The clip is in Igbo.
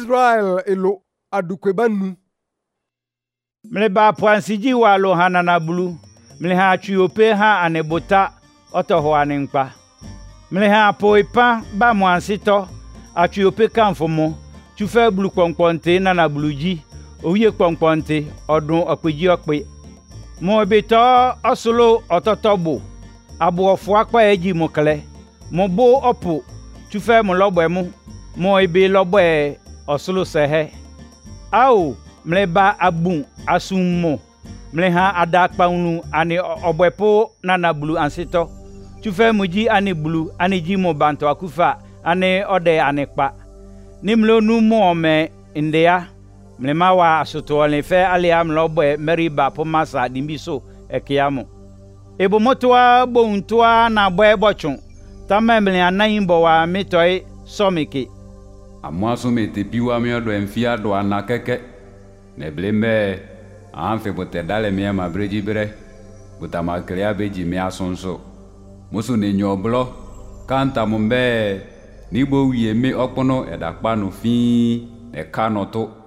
Israel elo adukwebanu. Mle ba pwansiji wa lo hanana bulu. Mle ha chuyope ha anebota oto anenkpa. Mle ha poipa ba mwansito achuyope kanfomo. Chufe bulu kponkponte nana buluji. Oye kponkponte odun okpeji okpe. Mo beto osolo ototobo. Abu ofu akpa eji mokle. Mo bo opu. Chufe mo lobwe mu. Mo ebe lobwe osolo sehe. Ao mle ba abun asummo. Mle ha adakpa unu ani obwepo nana bulu ansito. Chufe muji ani bulu ani ji mo banto akufa ani ode anekpa. Ni mle nu mo ome indea. Mle mawa asuto le fe aliam lobwe meriba po masa dimbiso ekiamo. Ebo motwa bontwa na boe bochun. Tama mle anayimbo wa mitoi somiki. Amwaso mete piwa mi odo enfia do anakeke. Ne blembe anfe bote dale mi ma breji bre. Buta ma krea beji mi asonso. Musu ne nyoblo kanta mumbe ni bo wie mi okpono edakpa no fi e kanoto.